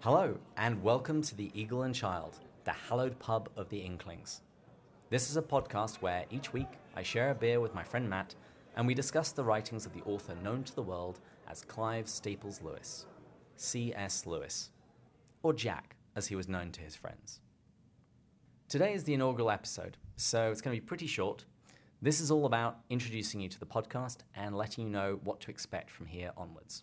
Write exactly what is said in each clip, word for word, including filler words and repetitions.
Hello, and welcome to the Eagle and Child, the hallowed pub of the Inklings. This is a podcast where each week I share a beer with my friend Matt, and we discuss the writings of the author known to the world as Clive Staples Lewis, C S Lewis, or Jack, as he was known to his friends. Today is the inaugural episode, so it's going to be pretty short. This is all about introducing you to the podcast and letting you know what to expect from here onwards.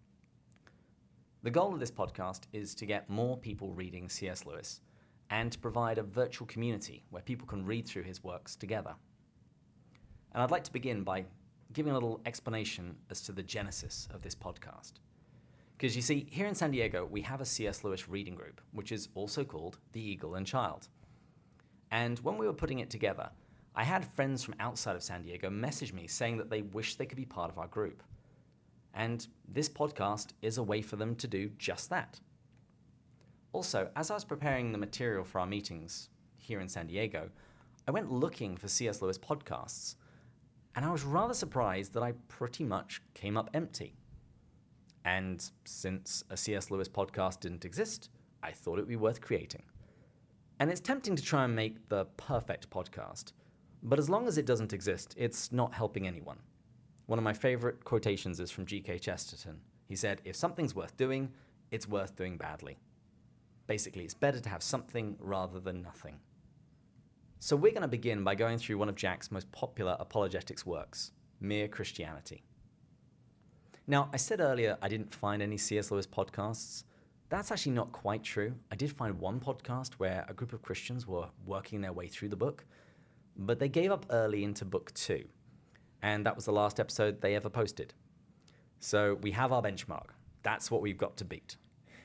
The goal of this podcast is to get more people reading C S Lewis and to provide a virtual community where people can read through his works together. And I'd like to begin by giving a little explanation as to the genesis of this podcast. Because you see, here in San Diego, we have a C S Lewis reading group, which is also called the Eagle and Child. And when we were putting it together, I had friends from outside of San Diego message me saying that they wish they could be part of our group. And this podcast is a way for them to do just that. Also, as I was preparing the material for our meetings here in San Diego, I went looking for C S Lewis podcasts, and I was rather surprised that I pretty much came up empty. And since a C S Lewis podcast didn't exist, I thought it would be worth creating. And it's tempting to try and make the perfect podcast, but as long as it doesn't exist, it's not helping anyone. One of my favorite quotations is from G K Chesterton. He said, "If something's worth doing, it's worth doing badly." Basically, it's better to have something rather than nothing. So we're going to begin by going through one of Jack's most popular apologetics works, Mere Christianity. Now, I said earlier I didn't find any C S Lewis podcasts. That's actually not quite true. I did find one podcast where a group of Christians were working their way through the book, but they gave up early into book two. And that was the last episode they ever posted. So we have our benchmark. That's what we've got to beat.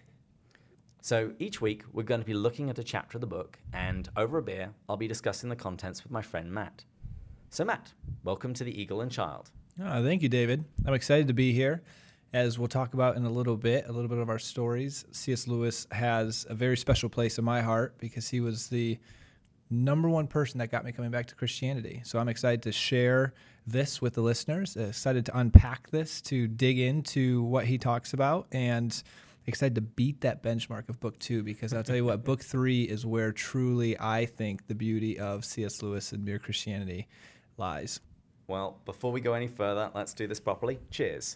So each week, we're going to be looking at a chapter of the book, and over a beer, I'll be discussing the contents with my friend Matt. So Matt, welcome to the Eagle and Child. Oh, thank you, David. I'm excited to be here. As we'll talk about in a little bit, a little bit of our stories. C S Lewis has a very special place in my heart because he was the number one person that got me coming back to Christianity. So I'm excited to share this with the listeners, uh, excited to unpack this, to dig into what he talks about, and excited to beat that benchmark of book two, because I'll tell you what, book three is where truly I think the beauty of C S Lewis and Mere Christianity lies. Well, before we go any further, let's do this properly. Cheers.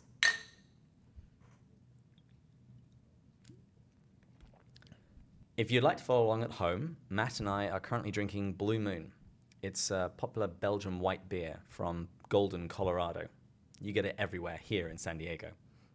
If you'd like to follow along at home, Matt and I are currently drinking Blue Moon. It's a popular Belgian white beer from Golden, Colorado. You get it everywhere here in San Diego.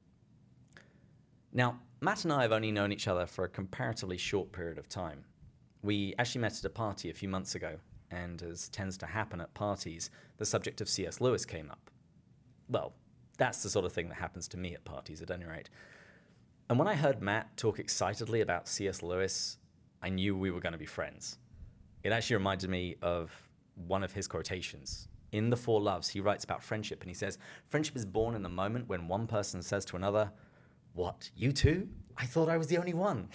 Now, Matt and I have only known each other for a comparatively short period of time. We actually met at a party a few months ago, and as tends to happen at parties, the subject of C S Lewis came up. Well, that's the sort of thing that happens to me at parties at any rate. And when I heard Matt talk excitedly about C S Lewis, I knew we were going to be friends. It actually reminded me of one of his quotations. In The Four Loves, he writes about friendship, and he says, "Friendship is born in the moment when one person says to another, 'What, you too? I thought I was the only one.'"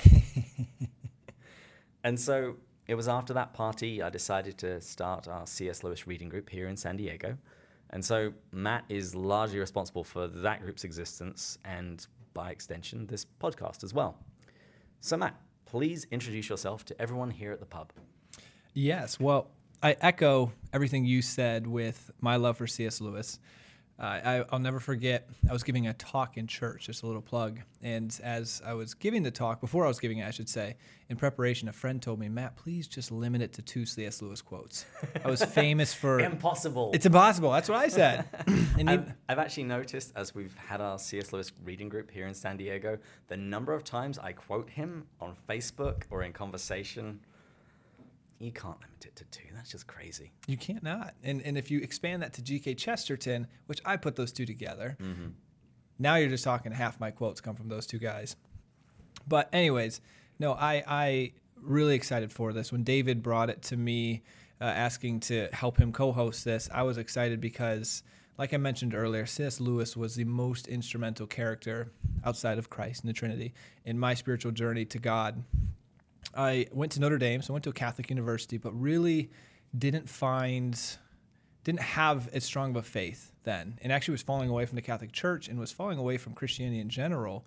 And so it was after that party I decided to start our C S Lewis reading group here in San Diego. And so Matt is largely responsible for that group's existence and, by extension, this podcast as well. So Matt, please introduce yourself to everyone here at the pub. Yes, well, I echo everything you said with my love for C S Lewis. Uh, I, I'll never forget, I was giving a talk in church, just a little plug, and as I was giving the talk, before I was giving it, I should say, in preparation, a friend told me, "Matt, please just limit it to two C S Lewis quotes." I was famous for... Impossible. It's impossible, that's what I said. and I've, you, I've actually noticed, as we've had our C S Lewis reading group here in San Diego, the number of times I quote him on Facebook or in conversation, you can't limit it to two. That's just crazy. You can't not. And and if you expand that to G K Chesterton, which I put those two together, mm-hmm. now you're just talking half my quotes come from those two guys. But anyways, no, I I really excited for this. When David brought it to me, uh, asking to help him co-host this, I was excited because, like I mentioned earlier, C S Lewis was the most instrumental character outside of Christ and the Trinity in my spiritual journey to God. I went to Notre Dame, so I went to a Catholic university, but really didn't find, didn't have as strong of a faith then, and actually was falling away from the Catholic Church and was falling away from Christianity in general,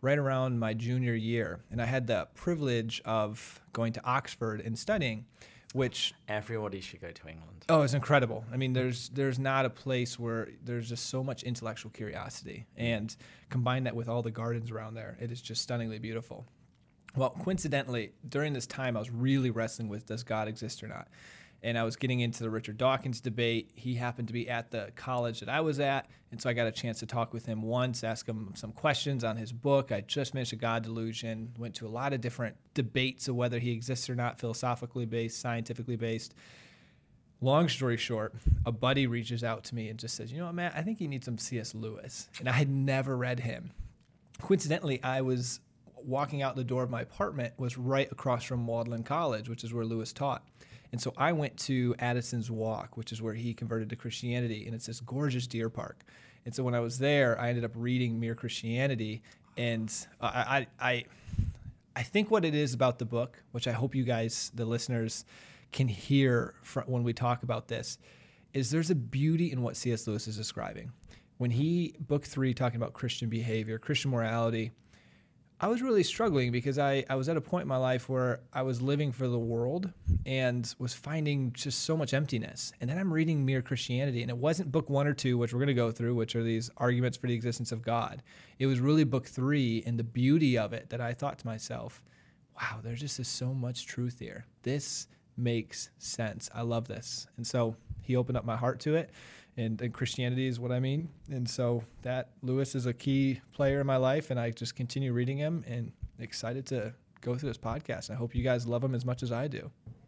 right around my junior year. And I had the privilege of going to Oxford and studying, which everybody should go to England. Oh, it's incredible. I mean, there's there's not a place where there's just so much intellectual curiosity. And combine that with all the gardens around there, it is just stunningly beautiful. Well, coincidentally, during this time, I was really wrestling with, does God exist or not? And I was getting into the Richard Dawkins debate. He happened to be at the college that I was at, and so I got a chance to talk with him once, ask him some questions on his book. I just finished A God Delusion, went to a lot of different debates of whether he exists or not, philosophically based, scientifically based. Long story short, a buddy reaches out to me and just says, you know what, Matt, I think you need some C S Lewis. And I had never read him. Coincidentally, I was walking out the door of my apartment, was right across from Magdalen College, which is where Lewis taught. And so I went to Addison's Walk, which is where he converted to Christianity, and it's this gorgeous deer park. And so when I was there, I ended up reading Mere Christianity, and I, I, I, I think what it is about the book, which I hope you guys, the listeners, can hear from when we talk about this, is there's a beauty in what C S Lewis is describing. When he, book three, talking about Christian behavior, Christian morality, I was really struggling because I, I was at a point in my life where I was living for the world and was finding just so much emptiness. And then I'm reading Mere Christianity, and it wasn't book one or two, which we're going to go through, which are these arguments for the existence of God. It was really book three and the beauty of it that I thought to myself, wow, there's just is so much truth here. This makes sense. I love this. And so he opened up my heart to it. And, and Christianity is what I mean. And so that Lewis is a key player in my life, and I just continue reading him and excited to go through this podcast. I hope you guys love him as much as I do.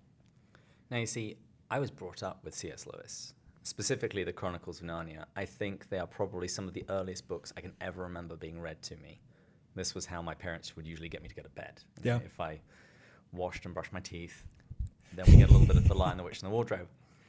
Now, you see, I was brought up with C S Lewis, specifically the Chronicles of Narnia. I think they are probably some of the earliest books I can ever remember being read to me. This was how my parents would usually get me to go to bed. You yeah. know, if I washed and brushed my teeth, then we get a little bit of The Lion, the Witch, and the Wardrobe.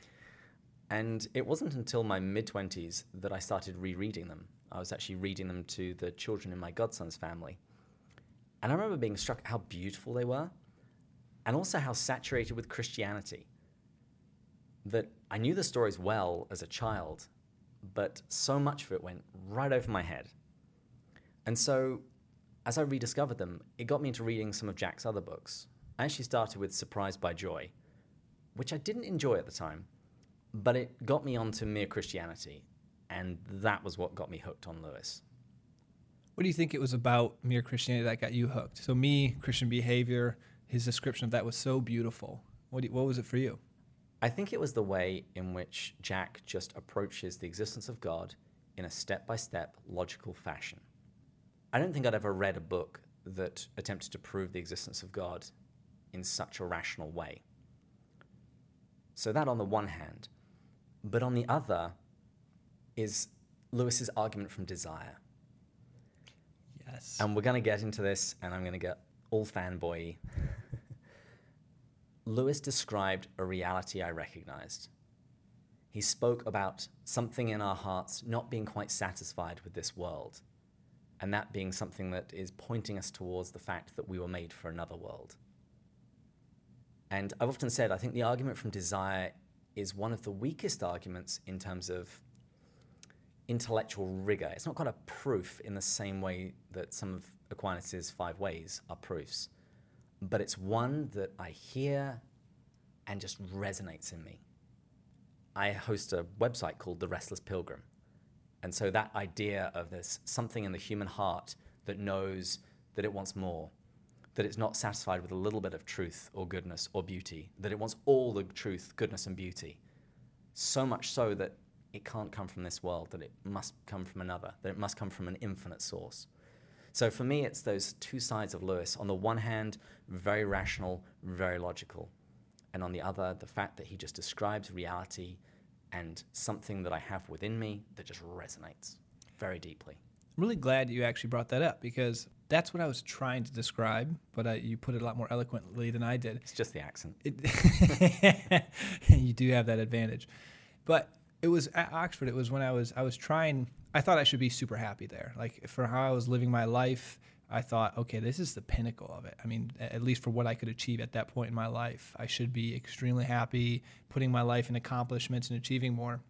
And it wasn't until my mid-twenties that I started rereading them. I was actually reading them to the children in my godson's family. And I remember being struck how beautiful they were, and also how saturated with Christianity. That I knew the stories well as a child, but so much of it went right over my head. And so, as I rediscovered them, it got me into reading some of Jack's other books. I actually started with Surprised by Joy, which I didn't enjoy at the time, but it got me onto Mere Christianity, and that was what got me hooked on Lewis. What do you think it was about Mere Christianity that got you hooked? So me, Christian behavior, his description of that was so beautiful. What do you, what was it for you? I think it was the way in which Jack just approaches the existence of God in a step-by-step logical fashion. I don't think I'd ever read a book that attempted to prove the existence of God in such a rational way. So that on the one hand. But on the other is Lewis's argument from desire. Yes. And we're going to get into this, and I'm going to get all fanboy. Lewis described a reality I recognized. He spoke about something in our hearts not being quite satisfied with this world, and that being something that is pointing us towards the fact that we were made for another world. And I've often said, I think the argument from desire is one of the weakest arguments in terms of intellectual rigor. It's not quite a proof in the same way that some of Aquinas' five ways are proofs, but it's one that I hear and just resonates in me. I host a website called The Restless Pilgrim, and so that idea of there's something in the human heart that knows that it wants more, that it's not satisfied with a little bit of truth or goodness or beauty, that it wants all the truth, goodness, and beauty, so much so that it can't come from this world, that it must come from another, that it must come from an infinite source. So for me, it's those two sides of Lewis. On the one hand, very rational, very logical. And on the other, the fact that he just describes reality and something that I have within me that just resonates very deeply. I'm really glad you actually brought that up, because that's what I was trying to describe, but I, you put it a lot more eloquently than I did. It's just the accent. It, you do have that advantage. But it was at Oxford. It was when I was I was trying. I thought I should be super happy there. Like, for how I was living my life, I thought, okay, this is the pinnacle of it. I mean, at least for what I could achieve at that point in my life, I should be extremely happy, putting my life in accomplishments and achieving more.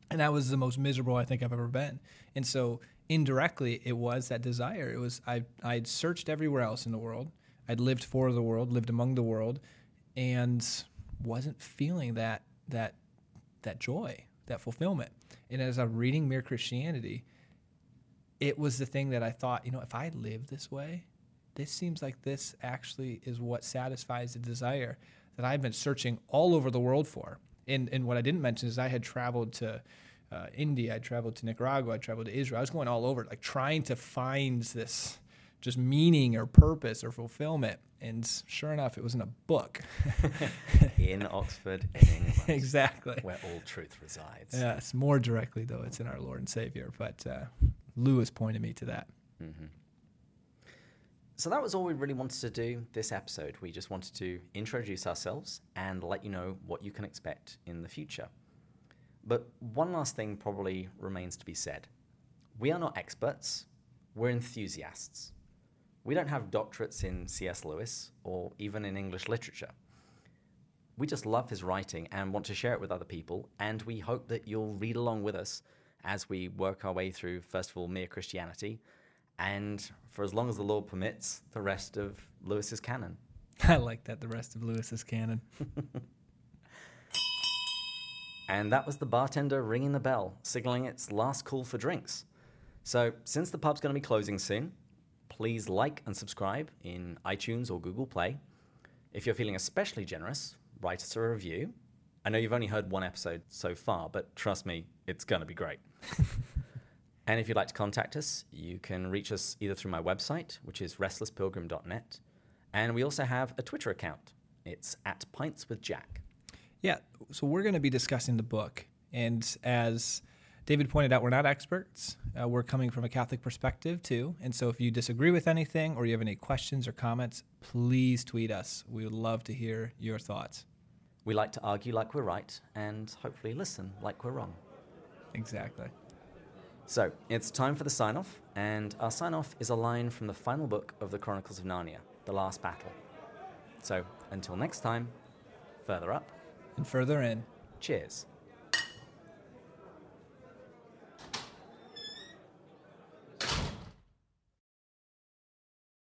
And that was the most miserable I think I've ever been. And so indirectly, it was that desire. It was I I'd searched everywhere else in the world. I'd lived for the world, lived among the world, and wasn't feeling that that that joy, that fulfillment. And as I'm reading Mere Christianity, it was the thing that I thought, you know, if I live this way, this seems like this actually is what satisfies the desire that I've been searching all over the world for. And and what I didn't mention is I had traveled to uh, India, I traveled to Nicaragua, I traveled to Israel. I was going all over, like trying to find this just meaning or purpose or fulfillment. And sure enough, it was in a book. In Oxford, in England. Exactly. Where all truth resides. Yes, more directly, though, it's in our Lord and Savior. But uh, Lewis pointed me to that. Mm-hmm. So that was all we really wanted to do this episode. We just wanted to introduce ourselves and let you know what you can expect in the future. But one last thing probably remains to be said. We are not experts. We're enthusiasts. We don't have doctorates in C S Lewis or even in English literature. We just love his writing and want to share it with other people, and we hope that you'll read along with us as we work our way through, first of all, Mere Christianity, and for as long as the Lord permits, the rest of Lewis's canon. I like that, the rest of Lewis's canon. And that was the bartender ringing the bell, signaling its last call for drinks. So since the pub's going to be closing soon, please like and subscribe in iTunes or Google Play. If you're feeling especially generous, write us a review. I know you've only heard one episode so far, but trust me, it's going to be great. And if you'd like to contact us, you can reach us either through my website, which is restless pilgrim dot net, and we also have a Twitter account. It's at Pints with Jack. Yeah, so we're going to be discussing the book, and as David pointed out, we're not experts. Uh, we're coming from a Catholic perspective, too, and so if you disagree with anything or you have any questions or comments, please tweet us. We would love to hear your thoughts. We like to argue like we're right and hopefully listen like we're wrong. Exactly. So, it's time for the sign-off, and our sign-off is a line from the final book of the Chronicles of Narnia, The Last Battle. So, until next time, further up. And further in. Cheers.